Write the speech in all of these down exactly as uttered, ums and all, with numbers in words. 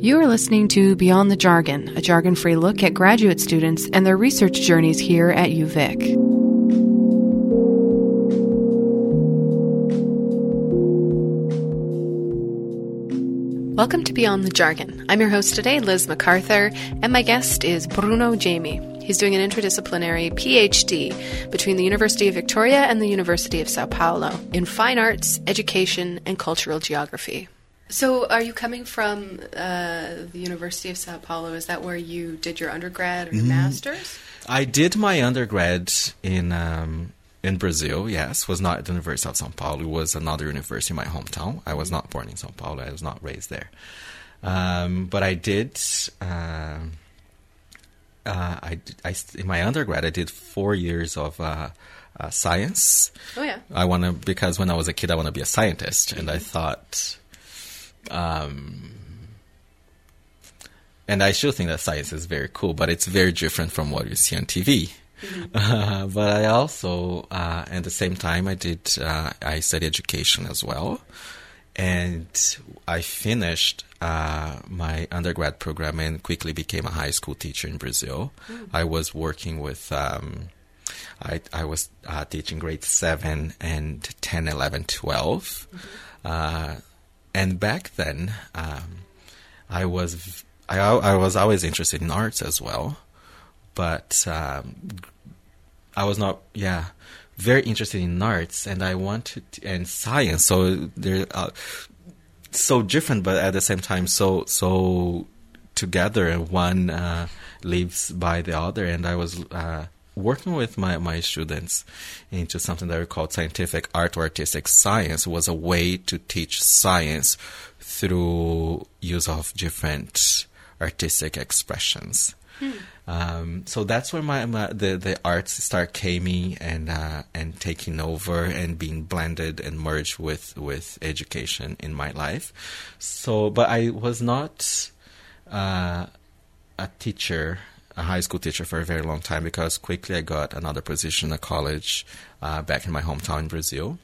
You are listening to Beyond the Jargon, a jargon-free look at graduate students and their research journeys here at U Vic. Welcome to Beyond the Jargon. I'm your host today, Liz MacArthur, and my guest is Bruno Jamie. He's doing an interdisciplinary P H D between the University of Victoria and the University of Sao Paulo in fine arts, education, and cultural geography. So are you coming from uh, the University of Sao Paulo? Is that where you did your undergrad or your mm. master's? I did my undergrad in um, in Brazil, yes. Was not at the University of Sao Paulo. It was another university in my hometown. I was not born in Sao Paulo. I was not raised there. Um, but I did... Uh, uh, I, I, in my undergrad, I did four years of... Uh, uh, science. Oh, yeah. I want to... Because when I was a kid, I want to be a scientist. And I thought... Um, and I still think that science is very cool, but it's very different from what you see on T V. Mm-hmm. Uh, but I also, uh, at the same time, I did, uh, I studied education as well. And I finished uh, my undergrad program and quickly became a high school teacher in Brazil. Mm. I was working with, um, I, I was uh, teaching grade seven and ten, eleven, twelve. Mm-hmm. Uh, And back then, um, I was I, I was always interested in arts as well, but um, I was not yeah very interested in arts, and I wanted to, and science. So they're uh, so different, but at the same time so so together, and one uh, lives by the other. And I was uh, working with my, my students into something that we called scientific art or artistic science. Was a way to teach science through use of different artistic expressions. Hmm. Um, so that's where my, my the, the arts start coming and uh, and taking over and being blended and merged with, with education in my life. So, but I was not uh, a teacher, a high school teacher for a very long time, because quickly I got another position at college uh, back in my hometown in Brazil.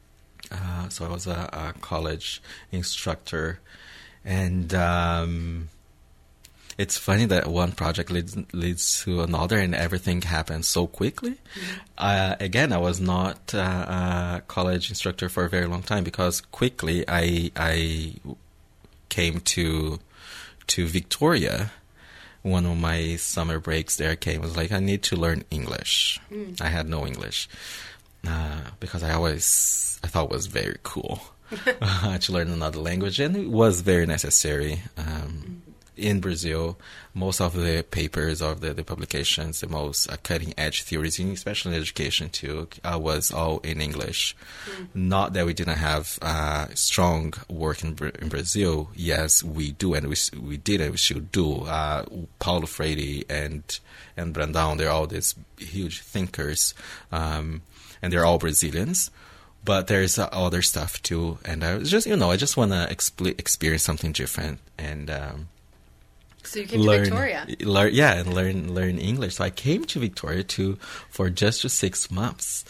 Uh, so I was a, a college instructor, and um, it's funny that one project leads, leads to another, and everything happens so quickly. Mm-hmm. Uh, again, I was not uh, a college instructor for a very long time, because quickly I I came to to Victoria. One of my summer breaks there came, was like, I need to learn English. Mm. I had no English uh, because I always, I thought it was very cool uh, to learn another language, and it was very necessary. Um, mm. In Brazil, most of the papers of the, the publications, the most uh, cutting-edge theories, especially in education too, uh, was all in English. Mm. Not that we didn't have uh, strong work in, Br- in Brazil. Yes, we do, and we we did, and we still do. Uh, Paulo Freire and and Brandão, they're all these huge thinkers, um, and they're all Brazilians. But there's uh, other stuff too, and I was just, you know, I just want to expl- experience something different, and. Um, So you came learn, to Victoria? Learn, yeah, and learn learn English. So I came to Victoria to for just six months,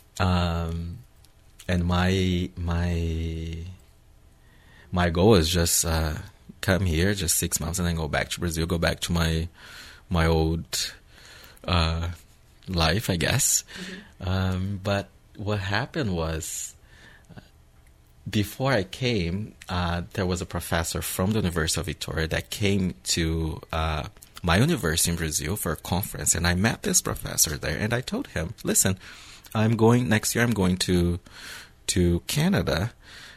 um, and my my my goal is just uh, come here just six months and then go back to Brazil, go back to my my old uh, life, I guess. Mm-hmm. Um, but what happened was, before I came, uh, there was a professor from the University of Victoria that came to uh, my university in Brazil for a conference, and I met this professor there, and I told him, listen, I'm going, next year I'm going to to Canada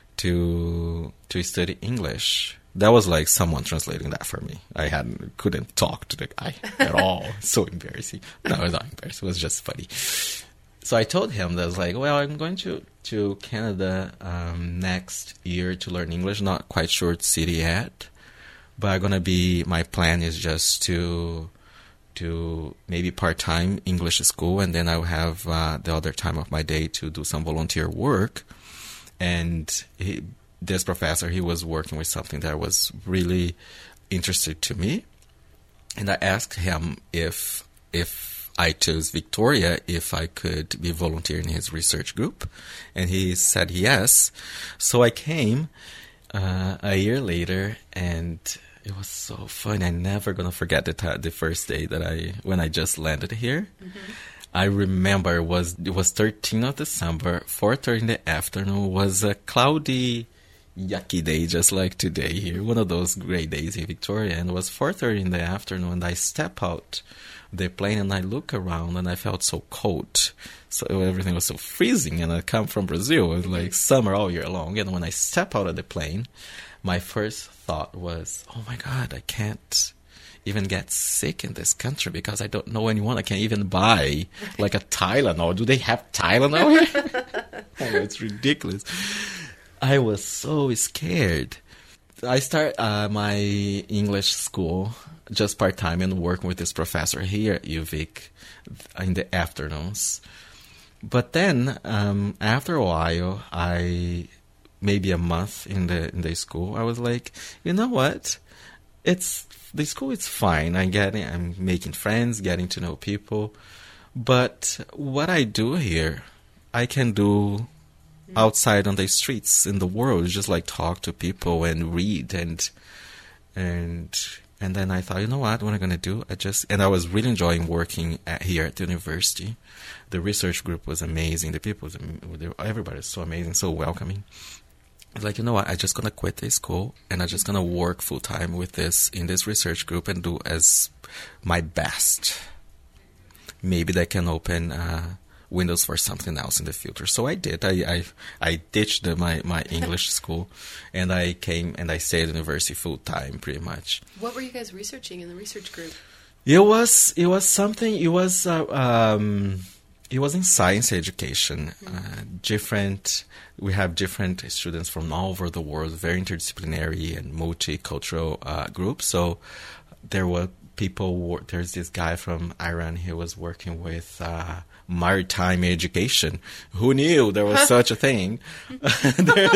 to to study English. That was like someone translating that for me. I hadn't, couldn't talk to the guy at all. So embarrassing. No, it was not embarrassing. It was just funny. So I told him that I was like, well, I'm going to, to Canada um, next year to learn English. Not quite sure what city yet, but I'm gonna be. My plan is just to to maybe part-time English school, and then I'll have uh, the other time of my day to do some volunteer work. And he, this professor, he was working with something that was really interesting to me, and I asked him if if. I chose Victoria if I could be volunteering in his research group, and he said yes. So I came uh, a year later, and it was so fun. I'm never gonna forget the t- the first day that I when I just landed here. Mm-hmm. I remember it was it was thirteenth of December, four thirty in the afternoon. Was a cloudy, yucky day, just like today here. One of those great days in Victoria, and it was four thirty in the afternoon. And I step out the plane and I look around and I felt so cold. So everything was so freezing, and I come from Brazil. It was like summer all year long. And when I step out of the plane, my first thought was, oh my God, I can't even get sick in this country because I don't know anyone. I can't even buy like a Tylenol. Do they have Tylenol here? Oh, it's ridiculous. I was so scared. I start uh, my English school just part-time and working with this professor here at U Vic in the afternoons. But then, um, after a while, I, maybe a month in the in the school, I was like, you know what? It's the school is fine. I'm getting, I'm making friends, getting to know people. But what I do here, I can do outside on the streets in the world, just like talk to people and read and and and then I thought, you know what, what am I gonna do? I just and I was really enjoying working at, here at the university. The research group was amazing. The people, everybody was so amazing, so welcoming. I was like, you know what, I'm just gonna quit the school and I'm just gonna work full time with this in this research group and do as my best. Maybe that can open uh, windows for something else in the future. So I did. I I, I ditched the, my, my English school, and I came and I stayed at university full time, pretty much. What were you guys researching in the research group? It was it was something. It was uh, um, it was in science education. Mm-hmm. Uh, different. We have different students from all over the world, very interdisciplinary and multicultural uh, groups. So there were people. There's this guy from Iran. He was working with uh, maritime education. Who knew there was such a thing? there,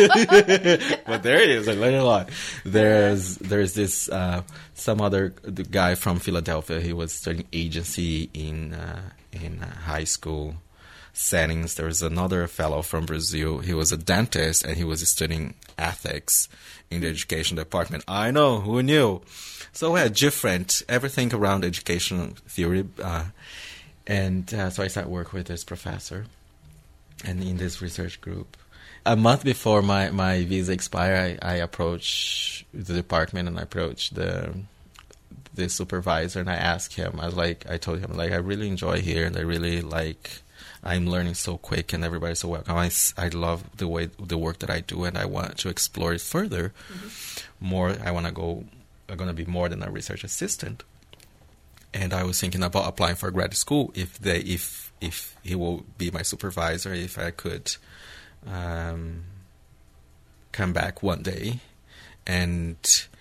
but there it is. I learned a lot. There's there's this uh, some other the guy from Philadelphia. He was studying agency in uh, in uh, high school settings. There was another fellow from Brazil. He was a dentist and he was studying ethics in the education department. I know, who knew? So we had different, everything around education theory. Uh, and uh, so I started working with this professor and in this research group. A month before my, my visa expired, I, I approached the department and I approached the the supervisor and I asked him, I was like, I told him, like, I really enjoy here and I really like... I'm learning so quick and everybody's so welcome. I, I love the way the work that I do and I want to explore it further. Mm-hmm. More, I want to go, I'm going to be more than a research assistant. And I was thinking about applying for grad school if they, if, if he will be my supervisor, if I could um, come back one day and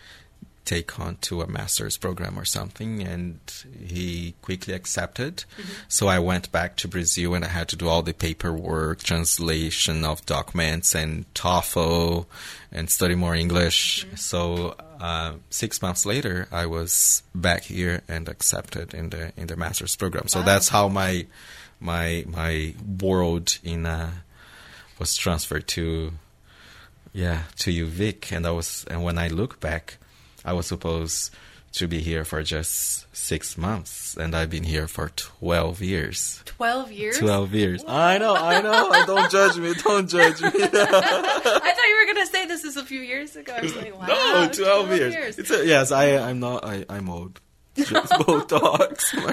take on to a master's program or something, and he quickly accepted. Mm-hmm. So I went back to Brazil and I had to do all the paperwork, translation of documents and TOEFL and study more English. Mm-hmm. So uh, six months later, I was back here and accepted in the in the master's program. So wow. That's how my my my world in uh, was transferred to yeah to U Vic, and I was and when I look back, I was supposed to be here for just six months, and I've been here for twelve years. Twelve years? Twelve years. What? I know, I know. Don't judge me. Don't judge me. I thought you were going to say this is a few years ago. I was like, wow. No, twelve, twelve years. years. It's a, yes, I, I'm not. I, I'm old. Just Botox on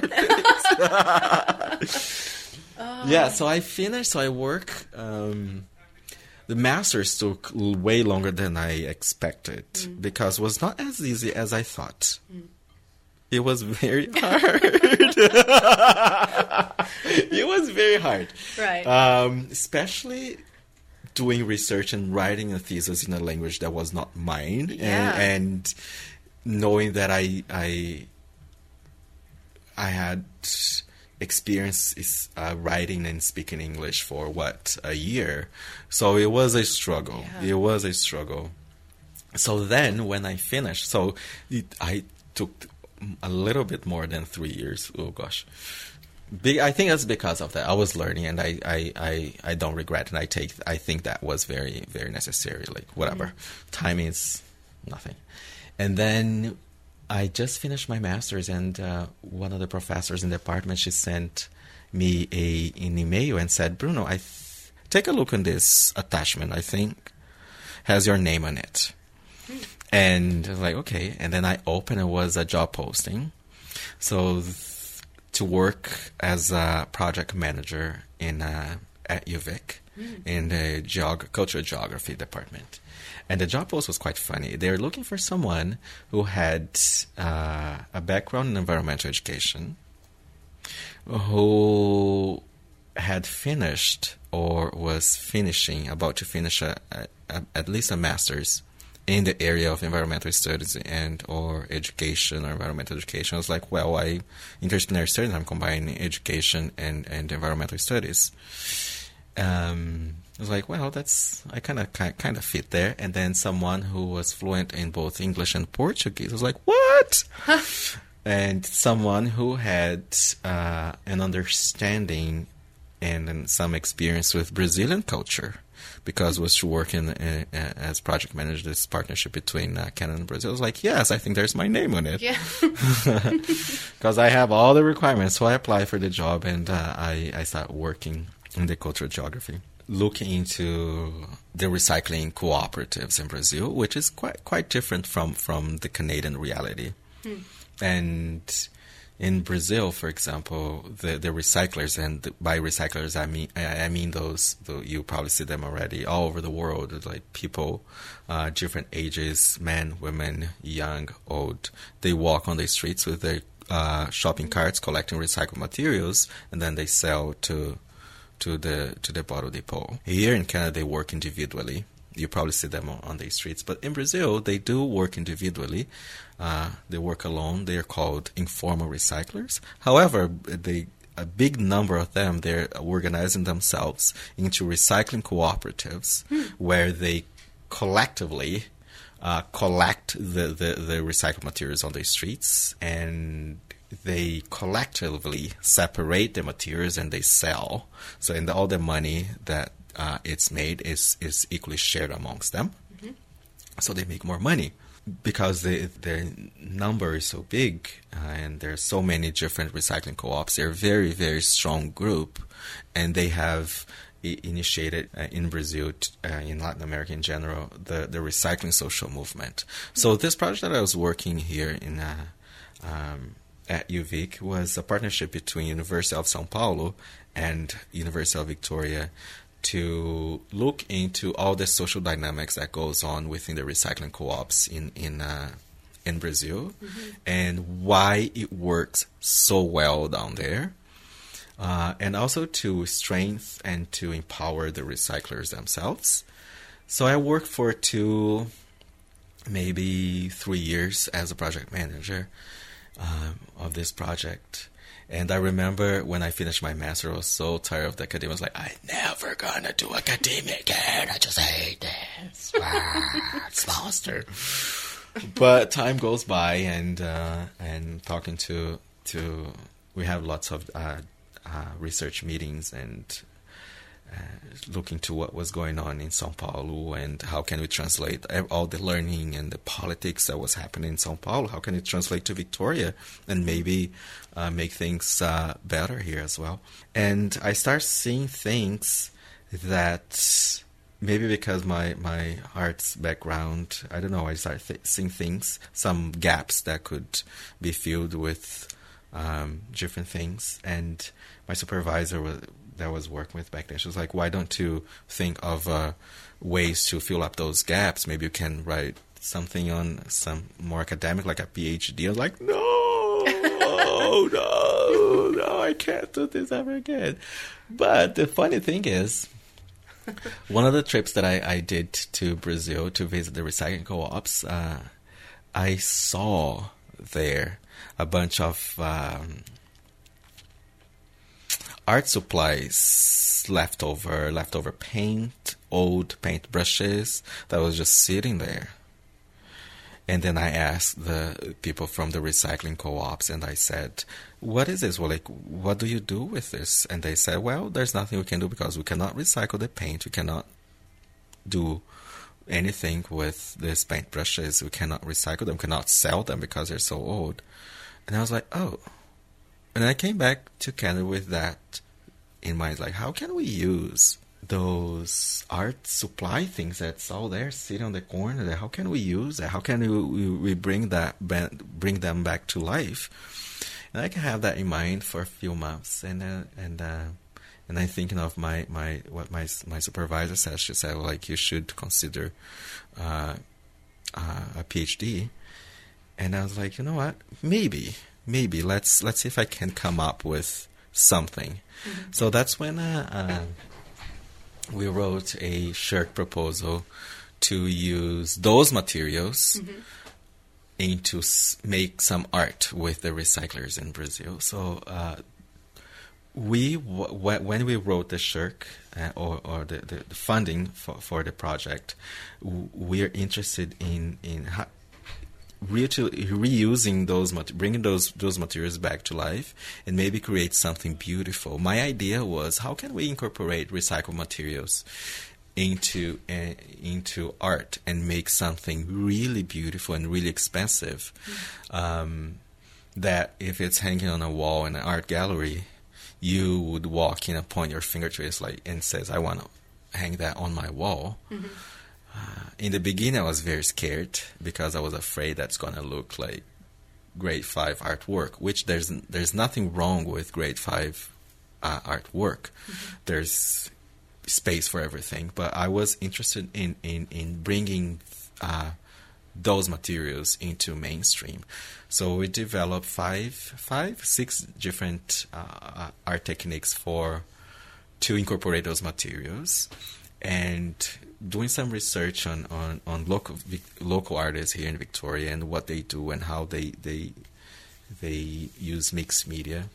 my face. oh. Yeah, so I finished. So I work. Um, The master's took way longer than I expected mm. because it was not as easy as I thought. Mm. It was very hard. It was very hard. Right. Um, especially doing research and writing a thesis in a language that was not mine. Yeah. And, and knowing that I, I, I had... experience is uh, writing and speaking English for what, a year. So it was a struggle. Yeah. It was a struggle. So then when I finished, so it, I took a little bit more than three years. Oh gosh. Be, I think that's because of that. I was learning and I, I, I, I don't regret it. I take, I think that was very, very necessary. Like whatever. Mm-hmm. Time is nothing. And then I just finished my master's, and uh, one of the professors in the department, she sent me a an email and said, Bruno, I th- take a look on this attachment. I think has your name on it. Hmm. And I was like, okay. And then I opened, it was a job posting. So th- to work as a project manager in uh, at U V I C mm. in the geog- cultural geography department. And the job post was quite funny. They were looking for someone who had uh, a background in environmental education, who had finished or was finishing, about to finish a, a, a, at least a master's in the area of environmental studies and or education or environmental education. I was like, well, I interdisciplinary studies, I'm combining education and, and environmental studies. Um, I was like, well, that's, I kind of kind of fit there. And then someone who was fluent in both English and Portuguese. I was like, what? And someone who had uh, an understanding and, and some experience with Brazilian culture, because was to work in, in, in as project manager, this partnership between uh, Canada and Brazil. I was like, yes, I think there's my name on it. Yeah. Because I have all the requirements. So I applied for the job, and uh, I, I started working in the cultural geography, looking into the recycling cooperatives in Brazil, which is quite quite different from, from the Canadian reality. Hmm. And in Brazil, for example, the, the recyclers, and the, by recyclers I mean I, I mean those, the, you probably see them already all over the world. It's like people, uh, different ages, men, women, young, old. They walk on the streets with their uh, shopping carts, collecting recycled materials, and then they sell to to the to the bottle depot. Here in Canada, they work individually. You probably see them on, on the streets. But in Brazil, they do work individually. Uh, they work alone. They are called informal recyclers. However, they, a big number of them, they're organizing themselves into recycling cooperatives hmm. where they collectively uh, collect the, the, the recycled materials on the streets, and they collectively separate the materials and they sell. So and all the money that uh, it's made is, is equally shared amongst them. Mm-hmm. So they make more money because they, their number is so big uh, and there's so many different recycling co-ops. They're a very, very strong group, and they have I- initiated uh, in Brazil, t- uh, in Latin America in general, the, the recycling social movement. Mm-hmm. So this project that I was working here in uh, um, at U V I C was a partnership between University of São Paulo and University of Victoria to look into all the social dynamics that goes on within the recycling co-ops in in uh, in Brazil, mm-hmm. and why it works so well down there, uh, and also to strengthen and to empower the recyclers themselves. So I worked for two, maybe three years as a project manager Um, of this project. And I remember when I finished my master, I was so tired of the academia. I was like, I'm never gonna do academia again. I just hate this. It's monster. But time goes by, and uh, and talking to to we have lots of uh, uh, research meetings and Uh, looking to what was going on in São Paulo and how can we translate all the learning and the politics that was happening in São Paulo, how can it translate to Victoria and maybe uh, make things uh, better here as well. And I start seeing things that maybe because my, my arts background, I don't know, I start th- seeing things, some gaps that could be filled with um, different things. And my supervisor was... that I was working with back then, she was like, why don't you think of uh, ways to fill up those gaps? Maybe you can write something on some more academic, like a PhD. I was like, no, no, no, I can't do this ever again. But the funny thing is, one of the trips that I, I did to Brazil to visit the recycling co-ops, uh, I saw there a bunch of... Um, art supplies, leftover, leftover paint, old paint brushes that was just sitting there. And then I asked the people from the recycling co-ops, and I said, what is this? Well, like, what do you do with this? And they said, well, there's nothing we can do because we cannot recycle the paint. We cannot do anything with these paintbrushes. We cannot recycle them, cannot sell them because they're so old. And I was like, oh. And I came back to Canada with that in mind, like, how can we use those art supply things that's all there sitting on the corner there? How can we use that? How can we, we bring that bring them back to life? And I can have that in mind for a few months, and uh, and uh, and I'm thinking of my, my what my my supervisor said. She said, like, you should consider uh, uh, a PhD. And I was like, you know what? Maybe, maybe let's let's see if I can come up with something. Mm-hmm. So that's when uh, uh, we wrote a shirt proposal to use those materials mm-hmm. and to s- make some art with the recyclers in Brazil. So uh, we, w- w- when we wrote the shirt uh, or, or the, the, the funding for, for the project, w- we're interested in in how Re- reusing those, bringing those those materials back to life, and maybe create something beautiful. My idea was, how can we incorporate recycled materials into uh, into art and make something really beautiful and really expensive? Mm-hmm. Um, that if it's hanging on a wall in an art gallery, you would walk in and point your finger to it, like, and says, "I want to hang that on my wall." Mm-hmm. Uh, in the beginning, I was very scared because I was afraid that's going to look like grade five artwork, which there's there's nothing wrong with grade five uh, artwork. Mm-hmm. There's space for everything. But I was interested in, in, in bringing uh, those materials into mainstream. So we developed five, five, six different uh, art techniques for to incorporate those materials. And doing some research on, on, on local local artists here in Victoria and what they do and how they they they use mixed media,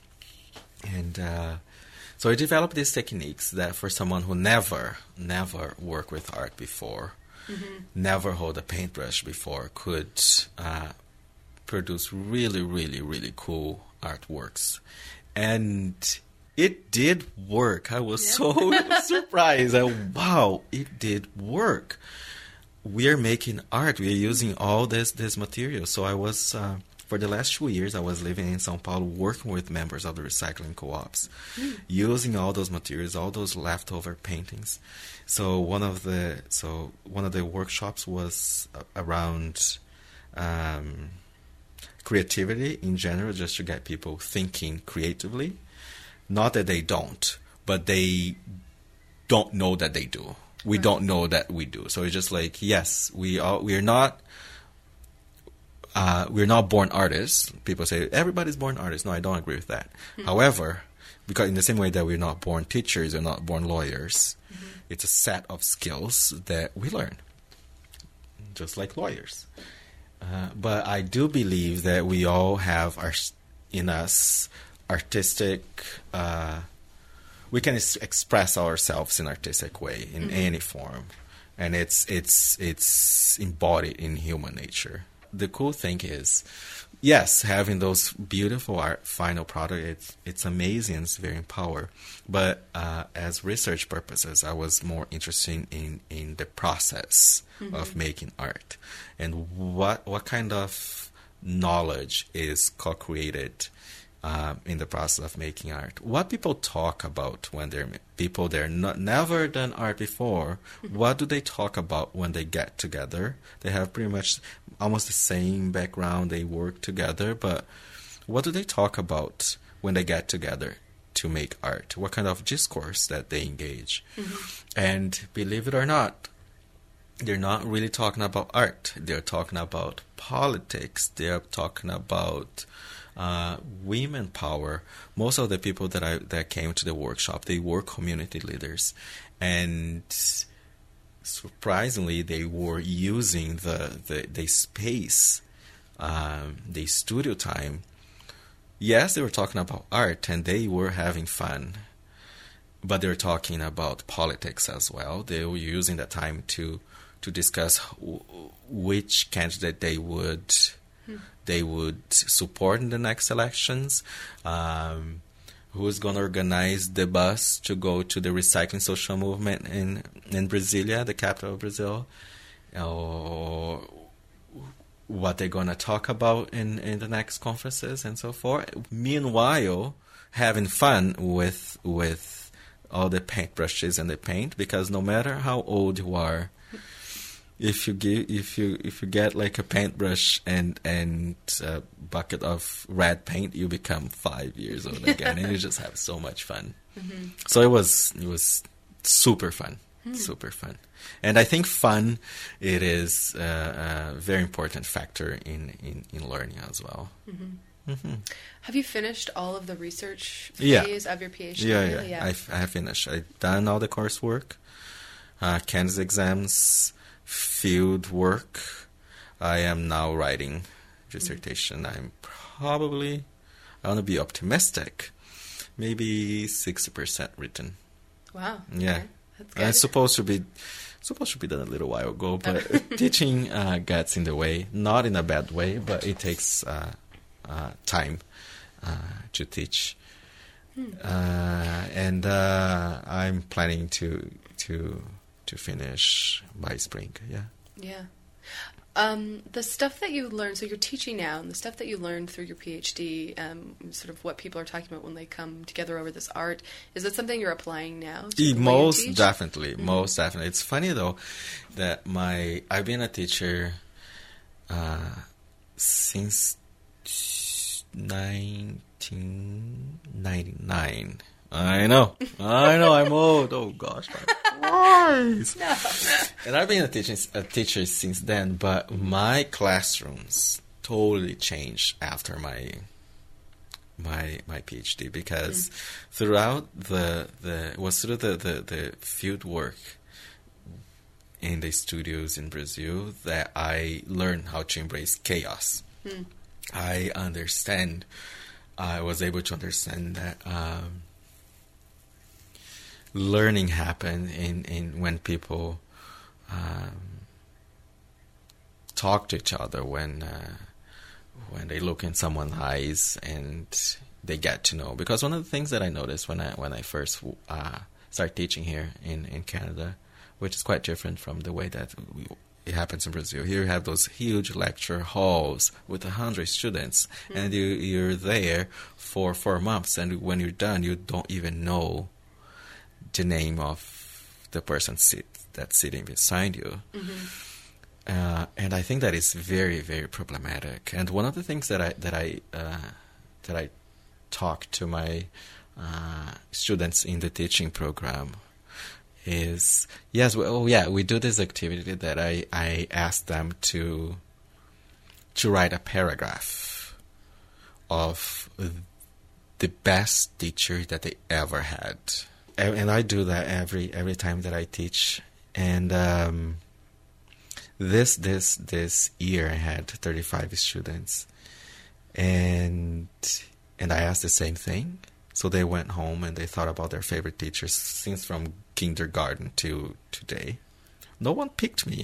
and uh, so I developed these techniques that for someone who never never worked with art before, mm-hmm. never hold a paintbrush before, could uh, produce really really really cool artworks, and it did work. I was yeah. so surprised. I, wow, it did work. We are making art. We are using all this this material. So I was, uh, for the last two years, I was living in São Paulo, working with members of the recycling co-ops, mm. using all those materials, all those leftover paintings. So one of the so one of the workshops was around um, creativity in general, just to get people thinking creatively. Not that they don't, but they don't know that they do. We right. don't know that we do. So it's just like, yes, we are. We are not. Uh, we're not born artists. People say everybody's born artists. No, I don't agree with that. Mm-hmm. However, because in the same way that we're not born teachers, we're not born lawyers. Mm-hmm. It's a set of skills that we learn, just like lawyers. Uh, but I do believe that we all have our in us. Artistic, uh, we can es- express ourselves in artistic way in mm-hmm. any form, and it's it's it's embodied in human nature. The cool thing is, yes, having those beautiful art final product, it's it's amazing, it's very empowering. But uh, as research purposes, I was more interested in in the process mm-hmm. of making art, and what what kind of knowledge is co-created Um, in the process of making art. What people talk about when they're people they're not, never done art before, mm-hmm. what do they talk about when they get together? They have pretty much almost the same background, they work together, but what do they talk about when they get together to make art? What kind of discourse that they engage? Mm-hmm. And believe it or not, they're not really talking about art. They're talking about politics. They're talking about Uh, women power. Most of the people that I that came to the workshop, they were community leaders, and surprisingly, they were using the the, the space, um, the studio time. Yes, they were talking about art, and they were having fun, but they were talking about politics as well. They were using that time to to discuss w- which candidate they would. Hmm. They would support in the next elections, um, who's going to organize the bus to go to the recycling social movement in, in Brasilia, the capital of Brazil. or what they're going to talk about in, in the next conferences and so forth. Meanwhile, having fun with with all the paintbrushes and the paint, because no matter how old you are, if you give if you if you get like a paintbrush and and a bucket of red paint, you become five years old again, and you just have so much fun. Mm-hmm. So it was it was super fun, mm. super fun, and I think fun it is a, a very important factor in, in, in learning as well. Mm-hmm. Mm-hmm. Have you finished all of the research yeah. phase of your PhD? Yeah, yeah, yeah. I've, I have finished. I've done all the coursework, uh, Candidates exams, field work. I am now writing dissertation. Mm-hmm. I'm probably, I want to be optimistic, maybe sixty percent written. Wow. Yeah. Okay. That's good. It's supposed to be supposed to be done a little while ago, but teaching uh, gets in the way, not in a bad way, but it takes uh, uh, time uh, to teach. Hmm. Uh, and uh, I'm planning to to to finish by spring. Yeah. Yeah. Um, the stuff that you learned, so you're teaching now, and the stuff that you learned through your PhD, um, sort of what people are talking about when they come together over this art, is that something you're applying now? To most definitely, mm-hmm. most definitely. It's funny though that my I've been a teacher uh, since nineteen ninety-nine. I know, I know, I'm old. Oh gosh, nice. No. And I've been a teacher, a teacher since then, but my classrooms totally changed after my my my PhD, because mm. throughout the the it was through the, the, the field work in the studios in Brazil that I learned how to embrace chaos. Mm. I understand. I was able to understand that. Um, Learning happen in, in when people um, talk to each other, when uh, when they look in someone's eyes and they get to know. Because one of the things that I noticed when I when I first uh, started teaching here in, in Canada, which is quite different from the way that we, it happens in Brazil. Here you have those huge lecture halls with a hundred students, mm-hmm. and you you're there for four months, and when you're done, you don't even know the name of the person sit, that's sitting beside you. Mm-hmm. Uh, and I think that is very, very problematic. And one of the things that I that I uh, that I talk to my uh, students in the teaching program is, yes, well, oh yeah, we do this activity that I, I ask them to to write a paragraph of the best teacher that they ever had. And I do that every every time that I teach. And um, this this this year I had thirty-five students, and and I asked the same thing. So they went home and they thought about their favorite teachers since from kindergarten to today. No one picked me.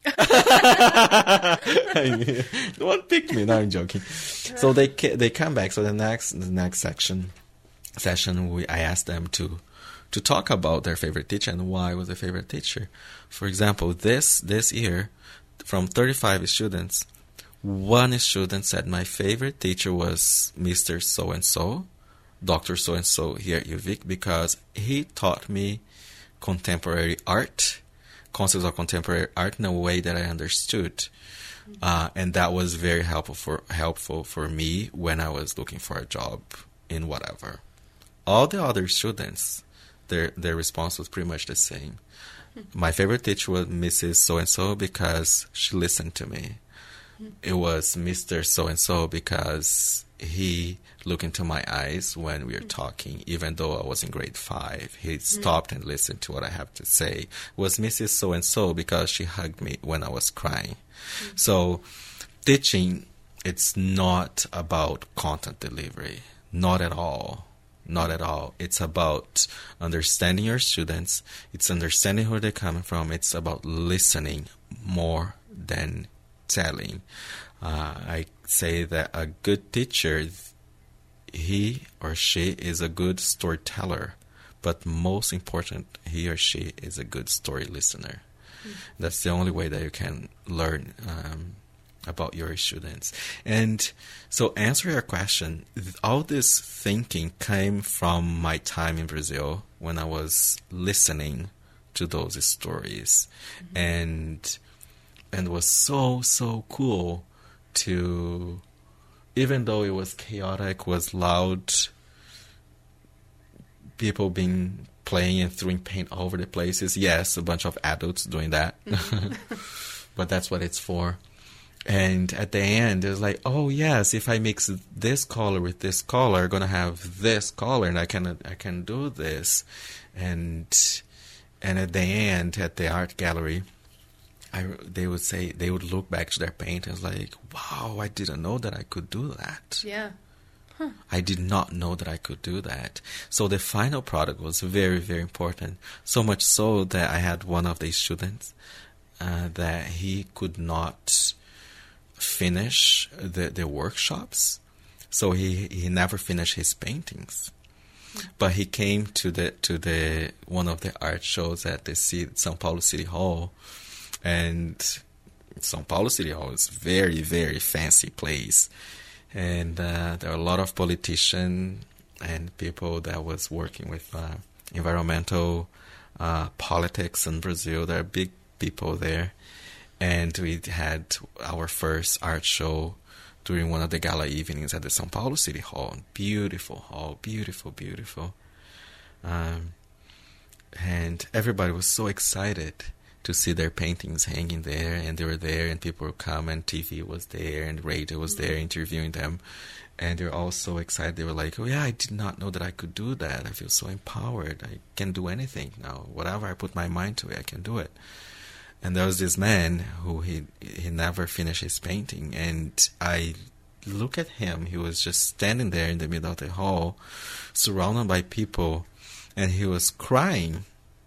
No one picked me. No, I'm joking. So they they come back. So the next the next section session we I asked them to. to talk about their favorite teacher and why was their favorite teacher. For example, this this year, from thirty-five students, one student said, my favorite teacher was Mister So-and-so, Doctor So-and-so here at U V I C, because he taught me contemporary art, concepts of contemporary art in a way that I understood. Uh, and that was very helpful for helpful for me when I was looking for a job in whatever. All the other students, Their their response was pretty much the same. Mm-hmm. My favorite teacher was Missus So-and-so because she listened to me. Mm-hmm. It was Mister So-and-so because he looked into my eyes when we were mm-hmm. talking, even though I was in grade five. He mm-hmm. stopped and listened to what I have to say. It was Missus So-and-so because she hugged me when I was crying. Mm-hmm. So teaching, it's not about content delivery. Not at all. Not at all. It's about understanding your students. It's understanding where they're coming from. It's about listening more than telling. Uh, I say that a good teacher, he or she is a good storyteller, but most important, he or she is a good story listener. Mm. That's the only way that you can learn um, about your students. And so answer your question, all this thinking came from my time in Brazil when I was listening to those stories. Mm-hmm. And and it was so, so cool to, even though it was chaotic, was loud, people being playing and throwing paint all over the places. Yes, a bunch of adults doing that. Mm-hmm. But that's what it's for. And at the end, it was like, oh yes, if I mix this color with this color, I'm gonna have this color, and I can I can do this. And and at the end, at the art gallery, I they would say they would look back to their paint and was like, wow, I didn't know that I could do that. Yeah. Huh. I did not know that I could do that. So the final product was very, very important. So much so that I had one of the students uh, that he could not finish the, the workshops. So he, he never finished his paintings. Mm-hmm. But he came to the to the one of the art shows at the C, São Paulo City Hall. And São Paulo City Hall is a very, very fancy place. And uh, there are a lot of politicians and people that was working with uh, environmental uh, politics in Brazil. There are big people there. And we had our first art show during one of the gala evenings at the São Paulo City Hall. Beautiful hall, beautiful, beautiful. Um, and everybody was so excited to see their paintings hanging there, and they were there, and people would come, and T V was there, and radio was there interviewing them, and they were all so excited. They were like, oh yeah, I did not know that I could do that. I feel so empowered. I can do anything now. Whatever I put my mind to it, I can do it. And there was this man who he he never finished his painting, and I look at him. He was just standing there in the middle of the hall, surrounded by people, and he was crying.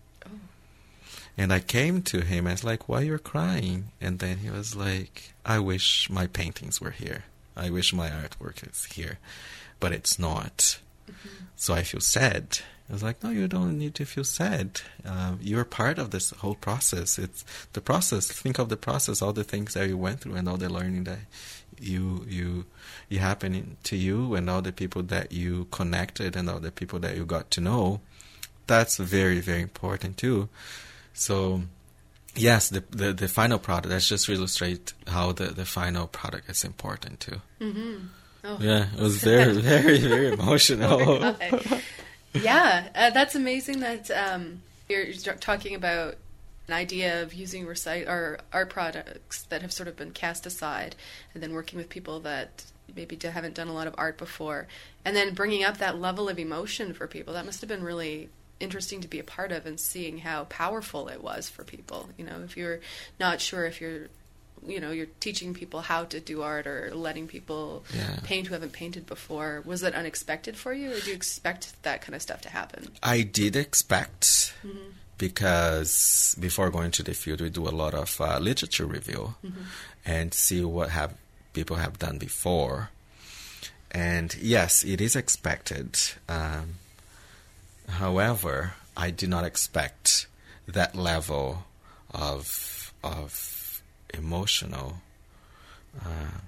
And I came to him and I was like, why you're crying? And then he was like, I wish my paintings were here. I wish my artwork is here. But it's not. Mm-hmm. So I feel sad. I was like, no, you don't need to feel sad. Uh, you're part of this whole process. It's the process. Think of the process, all the things that you went through and all the learning that you you you happened to you and all the people that you connected and all the people that you got to know. That's very, very important too. So, yes, the, the the final product, let's just illustrate how the, the final product is important too. Mm-hmm. Oh. Yeah, it was very, very, very emotional. Oh, yeah, uh, that's amazing that um, you're talking about an idea of using recite or art products that have sort of been cast aside and then working with people that maybe haven't done a lot of art before and then bringing up that level of emotion for people. That must have been really interesting to be a part of and seeing how powerful it was for people. You know, if you're not sure if you're, you know, you're teaching people how to do art or letting people yeah. paint who haven't painted before, was that unexpected for you, or do you expect that kind of stuff to happen? I did expect, mm-hmm. because before going to the field, we do a lot of uh, literature review mm-hmm. and see what have people have done before. And yes, it is expected. Um, However, I did not expect that level of of emotional uh,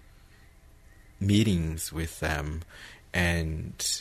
meetings with them, and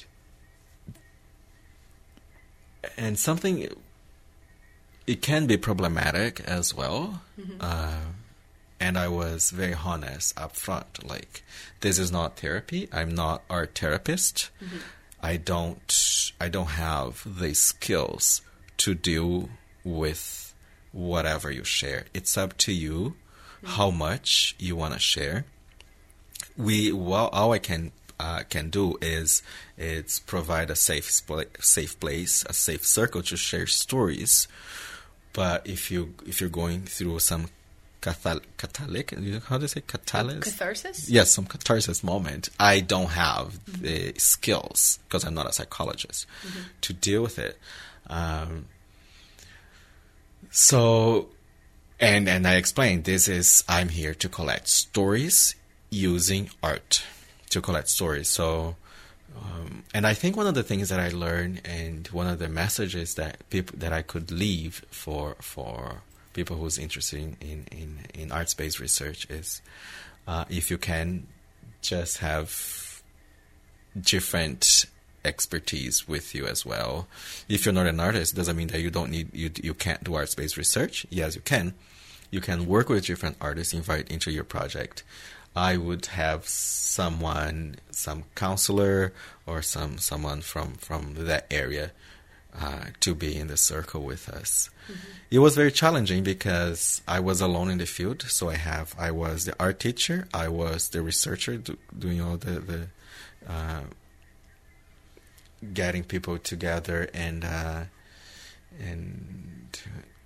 and something. It can be problematic as well, mm-hmm. uh, and I was very honest up front. Like, this is not therapy. I'm not art therapist. Mm-hmm. I don't I don't have the skills to deal with whatever you share. It's up to you mm-hmm. how much you want to share. We well, all I can uh, can do is it's provide a safe safe place, a safe circle to share stories. But if you if you're going through some Catholic, how do you say catalysis? Catharsis? Yes, some catharsis moment. I don't have mm-hmm. the skills, because I'm not a psychologist, mm-hmm. to deal with it. Um, so, and and I explained, this is, I'm here to collect stories using art, to collect stories. So, um, and I think one of the things that I learned, and one of the messages that people that I could leave for for people who's interested in, in, in, in arts-based research is uh, if you can just have different expertise with you as well. If you're not an artist, it doesn't mean that you don't need you you can't do arts-based research. Yes, you can. You can work with different artists, invite into your project. I would have someone, some counselor or some someone from, from that area uh, to be in the circle with us. Mm-hmm. It was very challenging because I was alone in the field. So I have I was the art teacher, I was the researcher do, doing all the the uh, getting people together and uh, and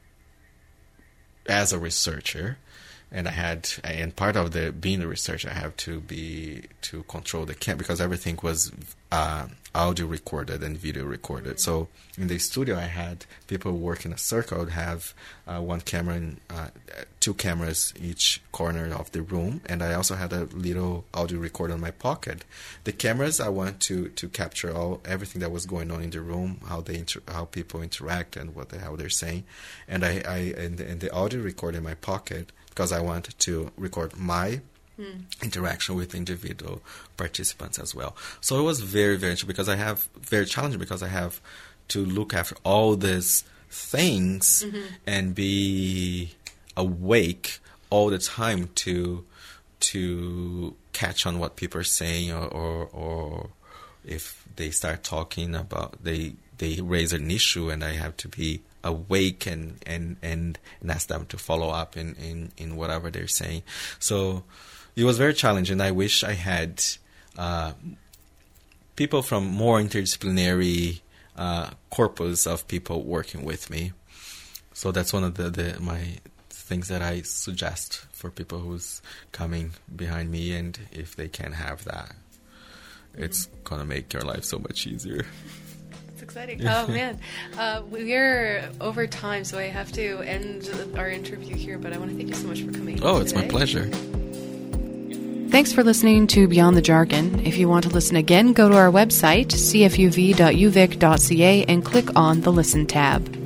as a researcher. And I had, and part of the being a researcher, I have to be to control the cam because everything was uh, audio recorded and video recorded. So in the studio, I had people work in a circle. I would have uh, one camera and uh, two cameras each corner of the room, and I also had a little audio recorder in my pocket. The cameras, I want to to capture all everything that was going on in the room, how they inter- how people interact and what the hell they're saying, and I, I and, the, and the audio recorder in my pocket. Because I wanted to record my mm. interaction with individual participants as well. So it was very, very because I have very challenging because I have to look after all these things mm-hmm. and be awake all the time to to catch on what people are saying or or, or if they start talking about they they raise an issue and I have to be awake and, and, and, and ask them to follow up in, in, in whatever they're saying. So it was very challenging. I wish I had uh, people from more interdisciplinary uh, corpus of people working with me. So that's one of the, the my things that I suggest for people who's coming behind me, and if they can have that, it's mm-hmm. going to make your life so much easier. Exciting. Oh man, uh, we're over time, so I have to end our interview here, but I want to thank you so much for coming. Oh, it's today. My pleasure. Thanks for listening to Beyond the Jargon. If you want to listen again, go to our website, c f u v dot u vic dot c a, and click on the Listen tab.